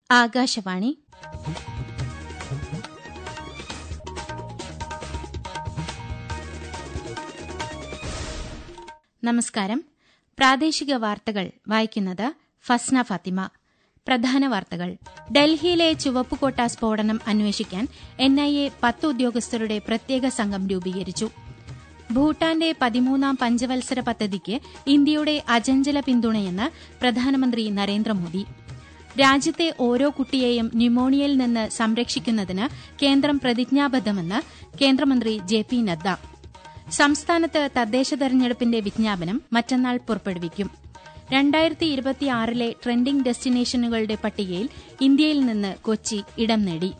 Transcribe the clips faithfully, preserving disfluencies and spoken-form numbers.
ആകാശവാണി. നമസ്കാരം. പ്രാദേശിക വാർത്തകൾ വായിക്കുന്നത് ഫസ്ന ഫാത്തിമ. പ്രധാന വാർത്തകൾ. ഡൽഹിയിലെ ചുവപ്പുകോട്ട സ്ഫോടനം അന്വേഷിക്കാൻ എൻ ഐ എ പത്ത് ഉദ്യോഗസ്ഥരുടെ പ്രത്യേക സംഘം രൂപീകരിച്ചു. ഭൂട്ടാന്റെ പതിമൂന്നാം പഞ്ചവത്സര പദ്ധതിക്ക് ഇന്ത്യയുടെ അചഞ്ചല പിന്തുണയെന്ന് പ്രധാനമന്ത്രി നരേന്ദ്രമോദി. രാജ്യത്തെ ഓരോ കുട്ടിയെയും ന്യൂമോണിയയിൽ നിന്ന് സംരക്ഷിക്കുന്നതിന് കേന്ദ്രം പ്രതിജ്ഞാബദ്ധമെന്ന് കേന്ദ്രമന്ത്രി ജെ പി നദ്ദ. സംസ്ഥാനത്ത് തദ്ദേശ തെരഞ്ഞെടുപ്പിന്റെ വിജ്ഞാപനം മറ്റന്നാൾ പുറപ്പെടുവിക്കും. രണ്ടായിരത്തി ഇരുപത്തിയാറിലെ ട്രെൻഡിംഗ് ഡെസ്റ്റിനേഷനുകളുടെ പട്ടികയിൽ ഇന്ത്യയിൽ നിന്ന് കൊച്ചി ഇടം നേടി.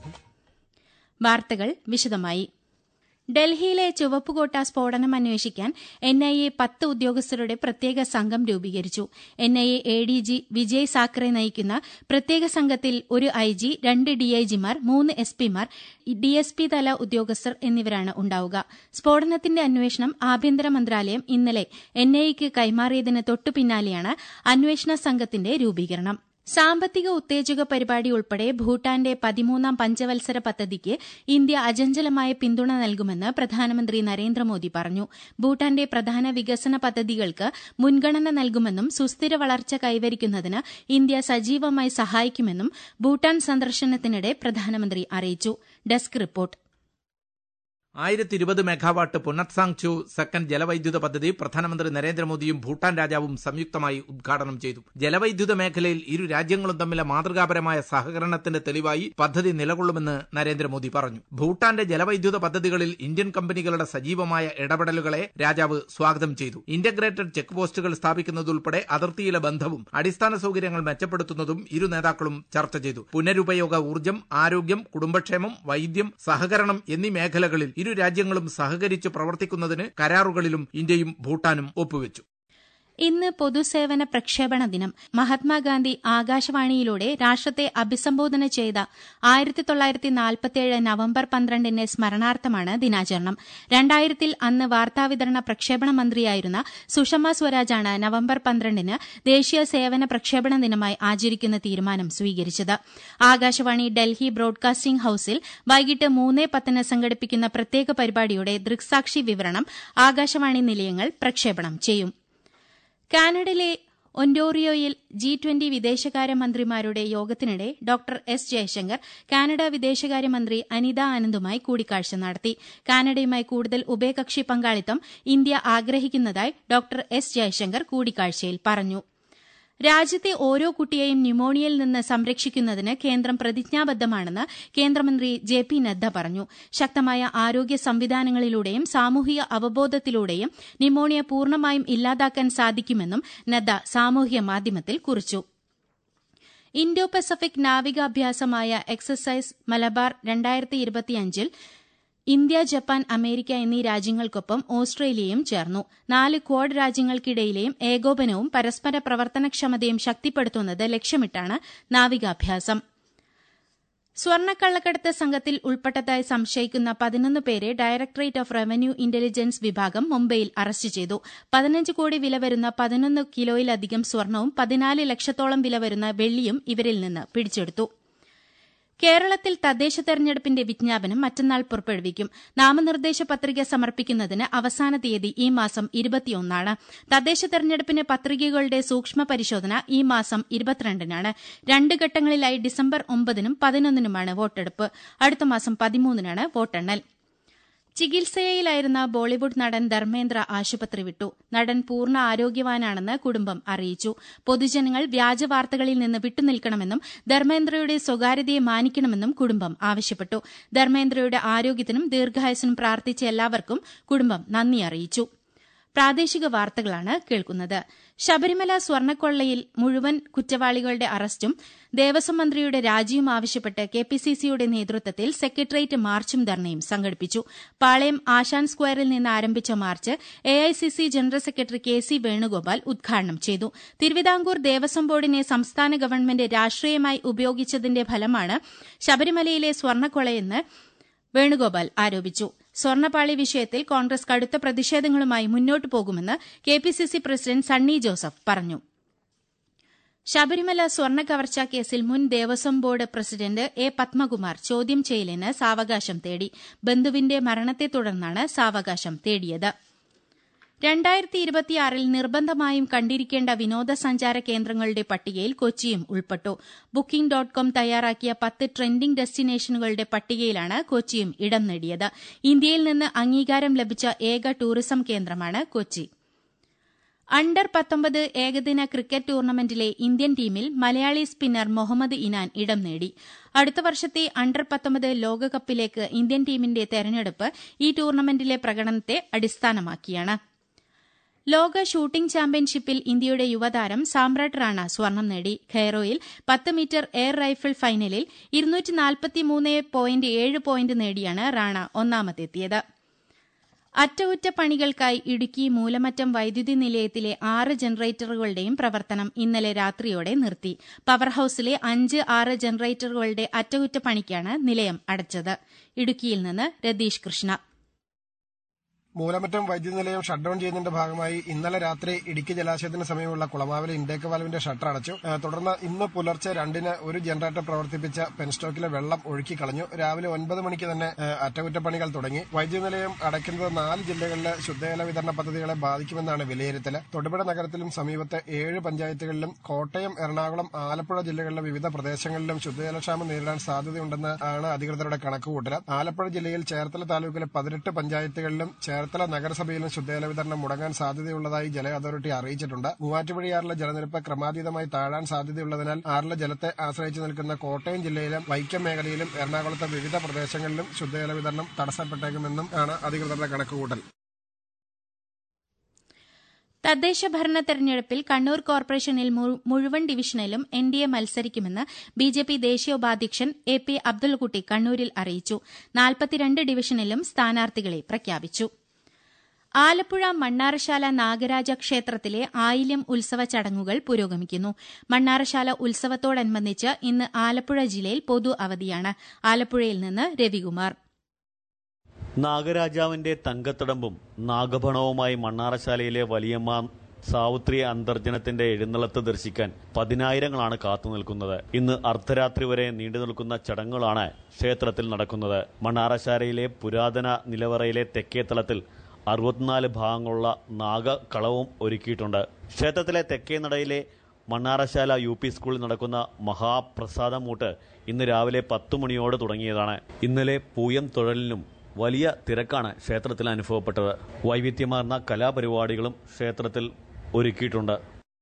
വാർത്തകൾ വിശദമായി. ഡൽഹിയിലെ ചുവപ്പുകോട്ട സ്ഫോടനം അന്വേഷിക്കാൻ എൻ ഐ എ പത്ത് ഉദ്യോഗസ്ഥരുടെ പ്രത്യേക സംഘം രൂപീകരിച്ചു. N I A A D G Vijay Sakhare നയിക്കുന്ന പ്രത്യേക സംഘത്തിൽ ഒരു ഐ ജി, രണ്ട് ഡി ഐ ജിമാർ, മൂന്ന് എസ് പിമാർ, ഡി എസ് പി തല ഉദ്യോഗസ്ഥർ എന്നിവരാണ് ഉണ്ടാവുക. സ്ഫോടനത്തിന്റെ അന്വേഷണം ആഭ്യന്തര മന്ത്രാലയം ഇന്നലെ എൻ ഐ എക്ക് കൈമാറിയതിന് തൊട്ടുപിന്നാലെയാണ് അന്വേഷണ സംഘത്തിന്റെ രൂപീകരണം. സാമ്പത്തിക ഉത്തേജക പരിപാടി ഉൾപ്പെടെ ഭൂട്ടാന്റെ പതിമൂന്നാം പഞ്ചവത്സര പദ്ധതിക്ക് ഇന്ത്യ അചഞ്ചലമായ പിന്തുണ നൽകുമെന്ന് പ്രധാനമന്ത്രി നരേന്ദ്രമോദി പറഞ്ഞു. ഭൂട്ടാന്റെ പ്രധാന വികസന പദ്ധതികൾക്ക് മുൻഗണന നൽകുമെന്നും സുസ്ഥിര വളർച്ച കൈവരിക്കുന്നതിന് ഇന്ത്യ സജീവമായി സഹായിക്കുമെന്നും ഭൂട്ടാൻ സന്ദർശനത്തിനിടെ പ്രധാനമന്ത്രി അറിയിച്ചു. Desk report. ആയിരത്തി ഇരുപത് മെഗാവാട്ട് പുനത്സാങ് ചു സെക്കൻഡ് ജലവൈദ്യുത പദ്ധതി പ്രധാനമന്ത്രി നരേന്ദ്രമോദിയും ഭൂട്ടാൻ രാജാവും സംയുക്തമായി ഉദ്ഘാടനം ചെയ്തു. ജലവൈദ്യുത മേഖലയിൽ ഇരു രാജ്യങ്ങളും തമ്മിലെ മാതൃകാപരമായ സഹകരണത്തിന്റെ തെളിവായി പദ്ധതി നിലകൊള്ളുമെന്ന് നരേന്ദ്രമോദി പറഞ്ഞു. ഭൂട്ടാന്റെ ജലവൈദ്യുത പദ്ധതികളിൽ ഇന്ത്യൻ കമ്പനികളുടെ സജീവമായ ഇടപെടലുകളെ രാജാവ് സ്വാഗതം ചെയ്തു. ഇന്റഗ്രേറ്റഡ് ചെക്ക് പോസ്റ്റുകൾ സ്ഥാപിക്കുന്നതുൾപ്പെടെ അതിർത്തിയിലെ ബന്ധവും അടിസ്ഥാന സൌകര്യങ്ങൾ മെച്ചപ്പെടുത്തുന്നതും ഇരു നേതാക്കളും ചർച്ച ചെയ്തു. പുനരുപയോഗ ഊർജ്ജം, ആരോഗ്യം, കുടുംബക്ഷേമം, വൈദ്യം, സഹകരണം എന്നീ മേഖലകളിൽ ഇരു രാജ്യങ്ങളും സഹകരിച്ച് പ്രവർത്തിക്കുന്നതിന് കരാറുകളിലും ഇന്ത്യയും ഭൂട്ടാനും ഒപ്പുവച്ചു. ഇന്ന് പൊതുസേവന പ്രക്ഷേപണ ദിനം. മഹാത്മാഗാന്ധി ആകാശവാണിയിലൂടെ രാഷ്ട്രത്തെ അഭിസംബോധന ചെയ്ത ആയിരത്തി തൊള്ളായിരത്തി നാൽപ്പത്തിയേഴ് നവംബർ പന്ത്രണ്ടിന്റെ സ്മരണാർത്ഥമാണ് ദിനാചരണം. രണ്ടായിരത്തിൽ അന്ന് വാർത്താവിതരണ പ്രക്ഷേപണ മന്ത്രിയായിരുന്ന സുഷമ സ്വരാജാണ് നവംബർ പന്ത്രണ്ടിന് ദേശീയ സേവന പ്രക്ഷേപണ ദിനമായി ആചരിക്കുന്ന തീരുമാനം സ്വീകരിച്ചത്. ആകാശവാണി ഡൽഹി ബ്രോഡ്കാസ്റ്റിംഗ് ഹൌസിൽ വൈകിട്ട് മൂന്ന് പത്തിന് സംഘടിപ്പിക്കുന്ന പ്രത്യേക പരിപാടിയുടെ ദൃക്സാക്ഷി വിവരണം ആകാശവാണി നിലയങ്ങൾ പ്രക്ഷേപണം ചെയ്യും. കാനഡയിലെ ഒന്റോറിയോയിൽ ജി ട്വന്റി വിദേശകാര്യമന്ത്രിമാരുടെ യോഗത്തിനിടെ ഡോക്ടർ എസ് ജയശങ്കർ കാനഡ വിദേശകാര്യമന്ത്രി അനിത ആനന്ദുമായി കൂടിക്കാഴ്ച നടത്തി. കാനഡയുമായി കൂടുതൽ ഉഭയകക്ഷി പങ്കാളിത്തം ഇന്ത്യ ആഗ്രഹിക്കുന്നതായി ഡോക്ടർ എസ് ജയശങ്കർ കൂടിക്കാഴ്ചയിൽ പറഞ്ഞു. രാജ്യത്തെ ഓരോ കുട്ടിയെയും ന്യൂമോണിയയിൽ നിന്ന് സംരക്ഷിക്കുന്നതിന് കേന്ദ്രം പ്രതിജ്ഞാബദ്ധമാണെന്ന് കേന്ദ്രമന്ത്രി ജെ പി നദ്ദ പറഞ്ഞു. ശക്തമായ ആരോഗ്യ സംവിധാനങ്ങളിലൂടെയും സാമൂഹിക അവബോധത്തിലൂടെയും ന്യൂമോണിയ പൂർണ്ണമായും ഇല്ലാതാക്കാൻ സാധിക്കുമെന്നും നദ്ദ സാമൂഹ്യ മാധ്യമത്തിൽ കുറിച്ചു. ഇൻഡോ പസഫിക് നാവികാഭ്യാസമായ എക്സസൈസ് മലബാർ രണ്ടായിരത്തി ഇരുപത്തിയഞ്ചിൽ ഇന്ത്യ, ജപ്പാൻ, അമേരിക്ക എന്നീ രാജ്യങ്ങൾക്കൊപ്പം ഓസ്ട്രേലിയയും ചേർന്നു. നാല് ക്വാഡ് രാജ്യങ്ങൾക്കിടയിലെയും ഏകോപനവും പരസ്പര പ്രവർത്തനക്ഷമതയും ശക്തിപ്പെടുത്തുന്നത് ലക്ഷ്യമിട്ടാണ് നാവികാഭ്യാസം. സ്വർണ്ണക്കള്ളക്കടത്ത് സംഘത്തിൽ ഉൾപ്പെട്ടതായി സംശയിക്കുന്ന പതിനൊന്ന് പേരെ ഡയറക്ടറേറ്റ് ഓഫ് റവന്യൂ ഇന്റലിജൻസ് വിഭാഗം മുംബൈയിൽ അറസ്റ്റ് ചെയ്തു. പതിനഞ്ച് കോടി വില വരുന്ന പതിനൊന്ന് കിലോയിലധികം സ്വർണവും പതിനാല് ലക്ഷത്തോളം വില വരുന്ന വെള്ളിയും ഇവരിൽ നിന്ന് പിടിച്ചെടുത്തു. കേരളത്തിൽ തദ്ദേശ തെരഞ്ഞെടുപ്പിന്റെ വിജ്ഞാപനം മറ്റന്നാൾ പുറപ്പെടുവിക്കും. നാമനിർദ്ദേശ പത്രിക സമർപ്പിക്കുന്നതിന് അവസാന തീയതി ഈ മാസം ഇരുപത്തിയൊന്നാണ്. തദ്ദേശ തെരഞ്ഞെടുപ്പിന് പത്രികകളുടെ സൂക്ഷ്മ പരിശോധന ഈ മാസം ഇരുപത്തിരണ്ടിനാണ്. രണ്ട് ഘട്ടങ്ങളിലായി ഡിസംബർ ഒമ്പതിനും പതിനൊന്നിനുമാണ് വോട്ടെടുപ്പ്. അടുത്ത മാസം പതിമൂന്നിനാണ് വോട്ടെണ്ണൽ. ചികിത്സയിലായിരുന്ന ബോളിവുഡ് നടൻ ധർമ്മേന്ദ്ര ആശുപത്രി വിട്ടു. നടൻ പൂർണ്ണ ആരോഗ്യവാനാണെന്ന് കുടുംബം അറിയിച്ചു. പൊതുജനങ്ങൾ വ്യാജ വാർത്തകളിൽ നിന്ന് വിട്ടുനിൽക്കണമെന്നും ധർമ്മേന്ദ്രയുടെ സ്വകാര്യതയെ മാനിക്കണമെന്നും കുടുംബം ആവശ്യപ്പെട്ടു. ധർമ്മേന്ദ്രയുടെ ആരോഗ്യത്തിനും ദീർഘായുസ്സിനും പ്രാർത്ഥിച്ച എല്ലാവർക്കും കുടുംബം നന്ദി അറിയിച്ചു. പ്രാദേശിക വാർത്തകളാണ് കേൾക്കുന്നത്. ശബരിമല സ്വർണ്ണക്കൊള്ളയിൽ മുഴുവൻ കുറ്റവാളികളുടെ അറസ്റ്റും ദേവസ്വം മന്ത്രിയുടെ രാജിയും ആവശ്യപ്പെട്ട് കെപിസിസിയുടെ നേതൃത്വത്തിൽ സെക്രട്ടേറിയറ്റ് മാർച്ചും ധർണയും സംഘടിപ്പിച്ചു. പാളയം ആശാൻ സ്ക്വയറിൽ നിന്ന് ആരംഭിച്ച march AICC general secretary K C Venugopal ഉദ്ഘാടനം ചെയ്തു. തിരുവിതാംകൂർ ദേവസ്വം ബോർഡിനെ സംസ്ഥാന ഗവൺമെന്റ് രാഷ്ട്രീയമായി ഉപയോഗിച്ചതിന്റെ ഫലമാണ് ശബരിമലയിലെ സ്വർണ്ണക്കൊള്ളയെന്ന് വേണുഗോപാൽ ആരോപിച്ചു. സ്വർണ്ണപ്പാളി വിഷയത്തിൽ കോൺഗ്രസ് കടുത്ത പ്രതിഷേധങ്ങളുമായി മുന്നോട്ടു പോകുമെന്ന് കെപിസിസി പ്രസിഡന്റ് സണ്ണി ജോസഫ് പറഞ്ഞു. ശബരിമല സ്വർണ്ണ കവർച്ചാ കേസിൽ മുൻ Devaswom board president A Padmakumar ചോദ്യം ചെയ്യലിന് സാവകാശം തേടി. ബന്ധുവിന്റെ മരണത്തെ തുടർന്നാണ് സാവകാശം തേടിയത്. രണ്ടായിരത്തി ഇരുപത്തിയാറിൽ നിർബന്ധമായും കണ്ടിരിക്കേണ്ട വിനോദസഞ്ചാര കേന്ദ്രങ്ങളുടെ പട്ടികയിൽ കൊച്ചിയും ഉൾപ്പെട്ടു. ബുക്കിംഗ് ഡോട്ട് കോം തയ്യാറാക്കിയ പത്ത് ട്രെൻഡിംഗ് ഡെസ്റ്റിനേഷനുകളുടെ പട്ടികയിലാണ് കൊച്ചിയും ഇടം നേടിയത്. ഇന്ത്യയിൽ നിന്ന് അംഗീകാരം ലഭിച്ച ഏക ടൂറിസം കേന്ദ്രമാണ് കൊച്ചി. അണ്ടർ പത്തൊമ്പത് ഏകദിന ക്രിക്കറ്റ് ടൂർണമെന്റിലെ ഇന്ത്യൻ ടീമിൽ മലയാളി സ്പിന്നർ മുഹമ്മദ് ഇനാൻ ഇടം നേടി. അടുത്ത വർഷത്തെ അണ്ടർ പത്തൊമ്പത് ലോകകപ്പിലേക്ക് ഇന്ത്യൻ ടീമിന്റെ തെരഞ്ഞെടുപ്പ് ഈ ടൂർണമെന്റിലെ പ്രകടനത്തെ അടിസ്ഥാനമാക്കിയാണ്. ലോക ഷൂട്ടിംഗ് ചാമ്പ്യൻഷിപ്പിൽ ഇന്ത്യയുടെ യുവതാരം സാമ്രാട്ട് റാണ സ്വർണം നേടി. ഖൈറോയിൽ പത്ത് മീറ്റർ എയർ റൈഫിൾ ഫൈനലിൽ ഇരുന്നൂറ്റി നാൽപ്പത്തിമൂന്ന് പോയിന്റ് ഏഴ് പോയിന്റ് നേടിയാണ് റാണ ഒന്നാമതെത്തിയത്. അറ്റകുറ്റപ്പണികൾക്കായി ഇടുക്കി മൂലമറ്റം വൈദ്യുതി നിലയത്തിലെ ആറ് ജനറേറ്ററുകളുടെയും പ്രവർത്തനം ഇന്നലെ രാത്രിയോടെ നിർത്തി. പവർ ഹൌസിലെ അഞ്ച് ആറ് ജനറേറ്ററുകളുടെ അറ്റകുറ്റപ്പണിക്കാണ് നിലയം അടച്ചത്. ഇടുക്കിയിൽ നിന്ന് രതീഷ് കൃഷ്ണ. മൂലമറ്റം വൈദ്യുതി നിലയം ഷട്ട് ഡൌൺ ചെയ്യുന്നതിന്റെ ഭാഗമായി ഇന്നലെ രാത്രി ഇടുക്കി ജലാശയത്തിന് സമീപമുള്ള കുളമാവിലെ ഇൻടേക്ക് വാൽവിന്റെ ഷട്ടർ അടച്ചു. തുടർന്ന് ഇന്ന് പുലർച്ചെ രണ്ടിന് ഒരു ജനറേറ്റർ പ്രവർത്തിപ്പിച്ച പെൻസ്റ്റോക്കിലെ വെള്ളം ഒഴുക്കി കളഞ്ഞു. രാവിലെ ഒൻപത് മണിക്ക് തന്നെ അറ്റകുറ്റപ്പണികൾ തുടങ്ങി. വൈദ്യുതി നിലയം അടയ്ക്കുന്നത് നാല് ജില്ലകളിലെ ശുദ്ധജല വിതരണ പദ്ധതികളെ ബാധിക്കുമെന്നാണ് വിലയിരുത്തൽ. തൊടുപുഴ നഗരത്തിലും സമീപത്തെ ഏഴ് പഞ്ചായത്തുകളിലും കോട്ടയം, എറണാകുളം, ആലപ്പുഴ ജില്ലകളിലെ വിവിധ പ്രദേശങ്ങളിലും ശുദ്ധജലക്ഷാമം നേരിടാൻ സാധ്യതയുണ്ടെന്ന് ആണ് അധികൃതരുടെ കണക്കുകൂട്ടൽ. ആലപ്പുഴ ജില്ലയിൽ ചേർത്തല താലൂക്കിലെ പതിനെട്ട് പഞ്ചായത്തുകളിലും ചേർത്തല നഗരസഭയിലും ശുദ്ധജല വിതരണം മുടങ്ങാൻ സാധ്യതയുള്ളതായി ജല അതോറിറ്റി അറിയിച്ചിട്ടുണ്ട്. മൂവാറ്റുപുഴയാറിലെ ജലനിരപ്പ് ക്രമാതീതമായി താഴാൻ സാധ്യതയുള്ളതിനാൽ ആറിലെ ജലത്തെ ആശ്രയിച്ചു നിൽക്കുന്ന കോട്ടയം ജില്ലയിലും വൈക്കം മേഖലയിലും എറണാകുളത്തെ വിവിധ പ്രദേശങ്ങളിലും ശുദ്ധജല വിതരണം തടസ്സപ്പെട്ടേക്കുമെന്നും ആണ് അധികൃതരുടെ കണക്കുകൂട്ടൽ. തദ്ദേശ ഭരണ തെരഞ്ഞെടുപ്പിൽ കണ്ണൂർ കോർപ്പറേഷനിൽ മുഴുവൻ ഡിവിഷനിലും എൻ ഡി എ മത്സരിക്കുമെന്ന് ബി ജെ പി ദേശീയ ഉപാധ്യക്ഷൻ എ പി അബ്ദുൾകുട്ടി കണ്ണൂരിൽ അറിയിച്ചു. നാൽപ്പത്തിരണ്ട് ഡിവിഷനിലും സ്ഥാനാർത്ഥികളെ പ്രഖ്യാപിച്ചു. ആലപ്പുഴ മണ്ണാറശാല നാഗരാജ ക്ഷേത്രത്തിലെ ആയില്യം ഉത്സവ ചടങ്ങുകൾ പുരോഗമിക്കുന്നു. മണ്ണാറശാല ഉത്സവത്തോടനുബന്ധിച്ച് ഇന്ന് ആലപ്പുഴ ജില്ലയിൽ പൊതു അവധിയാണ്. ആലപ്പുഴയിൽ നിന്ന് രവികുമാർ. നാഗരാജാവിന്റെ തങ്കത്തടമ്പും നാഗഭണവുമായി മണ്ണാറശാലയിലെ വലിയമ്മ സാവുത്രി അന്തർജനത്തിന്റെ എഴുന്നള്ളത്ത് ദർശിക്കാൻ പതിനായിരങ്ങളാണ് കാത്തുനിൽക്കുന്നത്. ഇന്ന് അർദ്ധരാത്രി വരെ നീണ്ടുനിൽക്കുന്ന ചടങ്ങുകളാണ് ക്ഷേത്രത്തിൽ നടക്കുന്നത്. മണ്ണാറശാലയിലെ പുരാതന നിലവറയിലെ തെക്കേത്തളത്തിൽ അറുപത്തിനാല് ഭാഗങ്ങളുള്ള നാഗകളവും ഒരുക്കിയിട്ടുണ്ട്. ക്ഷേത്രത്തിലെ തെക്കേ നടയിലെ മണ്ണാറശാല യു പി സ്കൂളിൽ നടക്കുന്ന മഹാപ്രസാദമൂട്ട് ഇന്ന് രാവിലെ പത്തു മണിയോട് തുടങ്ങിയതാണ്. ഇന്നലെ പൂയം തൊഴലിനും വലിയ തിരക്കാണ് ക്ഷേത്രത്തിൽ അനുഭവപ്പെട്ടത്. വൈവിധ്യമാർന്ന കലാപരിപാടികളും ക്ഷേത്രത്തിൽ ഒരുക്കിയിട്ടുണ്ട്.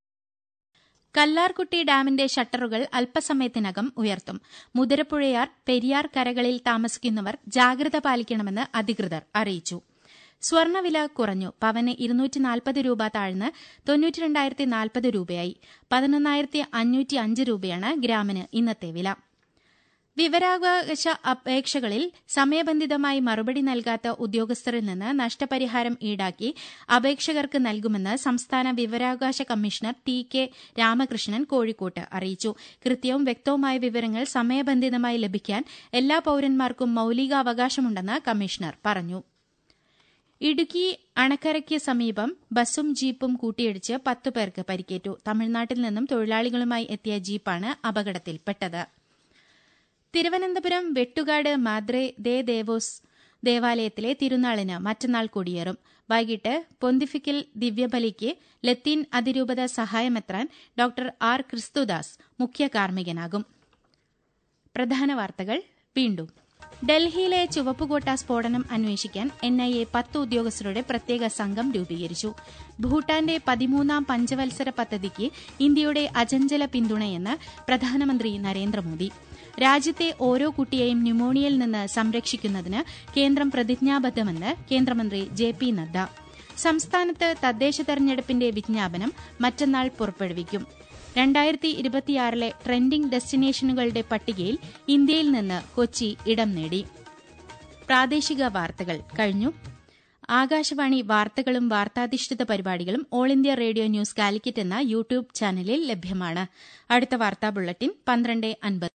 കല്ലാർകുട്ടി ഡാമിന്റെ ഷട്ടറുകൾ അല്പസമയത്തിനകം ഉയർത്തും. മുതിരപ്പുഴയാർ, പെരിയാർ കരകളിൽ താമസിക്കുന്നവർ ജാഗ്രത പാലിക്കണമെന്ന് അധികൃതർ അറിയിച്ചു. സ്വർണ്ണവില കുറഞ്ഞു. പവന് ഇരുന്നൂറ്റി നാൽപ്പത് രൂപ താഴ്ന്ന് തൊണ്ണൂറ്റി രണ്ടായിരത്തി നാൽപ്പത് രൂപയായി. പതിനൊന്നായിരത്തി അഞ്ഞൂറ്റി അഞ്ച് രൂപയാണ് ഗ്രാമിന് ഇന്നത്തെ വില. വിവരാവകാശ അപേക്ഷകളിൽ സമയബന്ധിതമായി മറുപടി നൽകാത്ത ഉദ്യോഗസ്ഥരിൽ നിന്ന് നഷ്ടപരിഹാരം ഈടാക്കി അപേക്ഷകർക്ക് നൽകുമെന്ന് സംസ്ഥാന വിവരാവകാശ കമ്മീഷണർ ടി കെ രാമകൃഷ്ണൻ കോഴിക്കോട്ട് അറിയിച്ചു. കൃത്യവും വ്യക്തവുമായ വിവരങ്ങൾ സമയബന്ധിതമായി ലഭിക്കാൻ എല്ലാ പൌരന്മാർക്കും മൌലികാവകാശമുണ്ടെന്ന് കമ്മീഷണർ പറഞ്ഞു. ഇടുക്കി അണക്കരയ്ക്ക് സമീപം ബസും ജീപ്പും കൂട്ടിയിടിച്ച് പത്തു പേർക്ക് പരിക്കേറ്റു. തമിഴ്നാട്ടിൽ നിന്നും തൊഴിലാളികളുമായി എത്തിയ ജീപ്പാണ് അപകടത്തിൽപ്പെട്ടത്. തിരുവനന്തപുരം വെട്ടുകാട് മാദ്രേ ദേ ദേവോസ് ദേവാലയത്തിലെ തിരുനാളിന് മറ്റന്നാൾ കൊടിയേറും. വൈകിട്ട് പൊന്തിഫിക്കൽ ദിവ്യബലിക്ക് ലത്തീൻ അതിരൂപത സഹായമെത്രാൻ ഡോക്ടർ ആർ ക്രിസ്തുദാസ് മുഖ്യ കാർമ്മികനാകും. പ്രധാന വാർത്തകൾ വീണ്ടും. ഡൽഹിയിലെ ചുവപ്പുകോട്ട സ്ഫോടനം അന്വേഷിക്കാൻ എൻ ഐ എ പത്ത് ഉദ്യോഗസ്ഥരുടെ പ്രത്യേക സംഘം രൂപീകരിച്ചു. ഭൂട്ടാന്റെ പതിമൂന്നാം പഞ്ചവത്സര പദ്ധതിക്ക് ഇന്ത്യയുടെ അചഞ്ചല പിന്തുണയെന്ന് പ്രധാനമന്ത്രി നരേന്ദ്രമോദി. രാജ്യത്തെ ഓരോ കുട്ടിയെയും ന്യൂമോണിയയിൽ നിന്ന് സംരക്ഷിക്കുന്നതിന് കേന്ദ്രം പ്രതിജ്ഞാബദ്ധമെന്ന് കേന്ദ്രമന്ത്രി ജെ പി നദ്ദ. സംസ്ഥാനത്ത് തദ്ദേശ തെരഞ്ഞെടുപ്പിന്റെ വിജ്ഞാപനം മറ്റന്നാൾ പുറപ്പെടുവിക്കും. രണ്ടായിരത്തി ഇരുപത്തിയാറിലെ ട്രെൻഡിംഗ് ഡെസ്റ്റിനേഷനുകളുടെ പട്ടികയിൽ ഇന്ത്യയിൽ നിന്ന് കൊച്ചി ഇടം നേടി. പ്രാദേശിക വാർത്തകൾ കഴിഞ്ഞു. ആകാശവാണി വാർത്തകളും വാർത്താധിഷ്ഠിത പരിപാടികളും all India radio news Calicut എന്ന യൂട്യൂബ് ചാനലിൽ ലഭ്യമാണ്. അടുത്ത വാർത്താ ബുള്ളറ്റിൻ പന്ത്രണ്ട് അൻപത്.